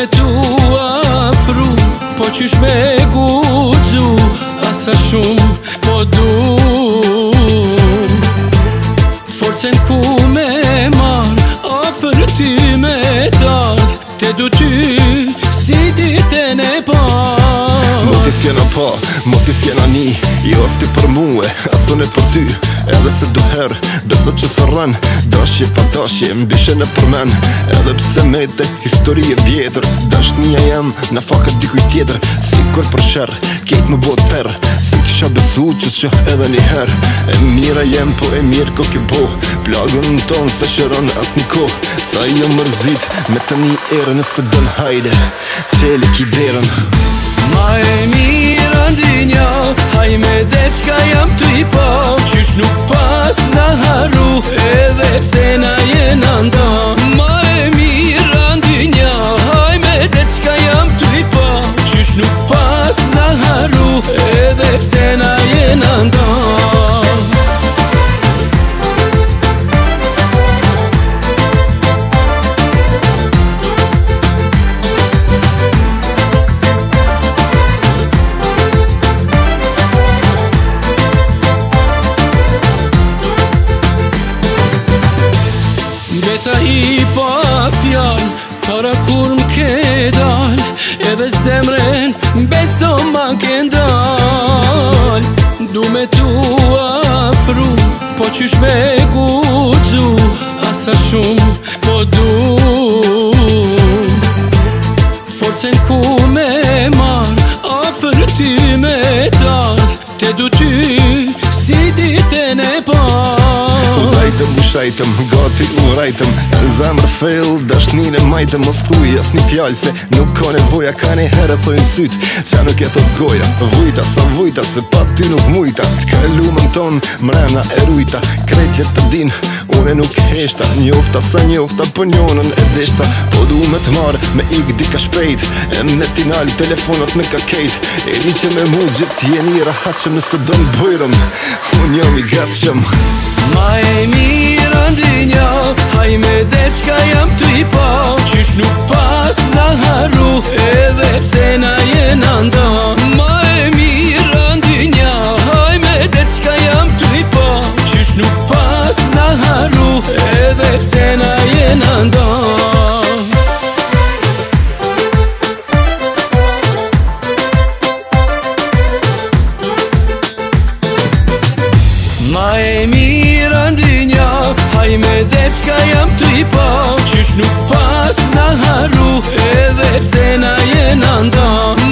me tu afru, po qysh me guxu, asa shumë po du. Forcen ku me marr, afer ty me t'ardh, te du ty si ditën e parë. Mo ti s'jena pa, mo ti s'jena ni, jo s'ti për muë, asun e për ty. Edhe se do herë, beso që së rën, dashje pa dashje, mbishe në përmen. Edhe pse mete, histori e vjetër, dashnia jem, në fakat dikuj tjetër. Si kur për shërë, kejt më bot tërë, si kisha besu që edhe një herë. E mira jem, po e mirë ko ke bo, plagën tonë se shëron as një ko. Sa jo mërzit, me të një erë nëse dën hajde, qeli ki derën. Ma e mira ndinja, haj me dhe qka jam të i po, qysh nuk pas na haru, edhe pse na jena nda. Ma e mira ndinja, haj me dhe qka jam të i po, qysh nuk pas na haru, edhe pse na jena nda. Beta i pa fjall, para kur m'ke dal, edhe zemren beso ma ke ndal. Du me tu afru, po qysh me guxu, asa shumë po du. Forcen ku me marr, afer ty me t'ardh, te du ty si ditën e parë. U shajtëm, gati u rajtëm, në zemrë fejl, dashnin e majtëm. Mos kuj as një fjallë se nuk ka nevoja, ka një herë thojnë syt, qa nuk e thot goja. Vujta sa vujta, se pa ty nuk mujta, t'ka e lumën ton, mrena e rujta. Krejt jet të din, une nuk heshta, njofta sa njofta, për njonën e deshta. Po du me t'marë, me ik dika shpejt, e me t'inal telefonat me ka kejt. E di që me mu gjithë jeni rahatshëm, nëse do në bojrëm, unë jam i gatshëm. Ma e mira ndinja, haj me dhe qka jam të i po, qysh nuk pas na haru, edhe pse na jena nda. Ma e mira ndinja, haj me dhe qka jam të i po, qysh nuk pas na haru, edhe pse na jena nda. Ma e mira ndinja, haj me dhe qka jam të i po, qysh nuk pas na haru, edhe pse na jena nda.